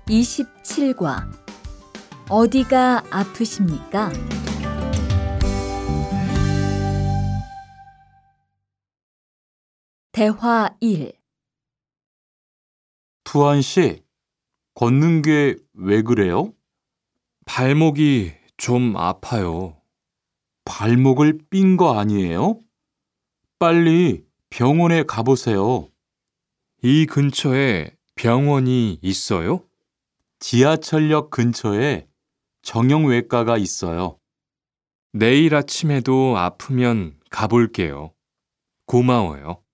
27과 어디가 아프십니까? 대화 1. 투한 씨, 걷는 게 왜 그래요? 발목이 좀 아파요. 발목을 삔 거 아니에요? 빨리 병원에 가보세요. 이 근처에 병원이 있어요? 지하철역 근처에 정형외과가 있어요. 내일 아침에도 아프면 가볼게요. 고마워요.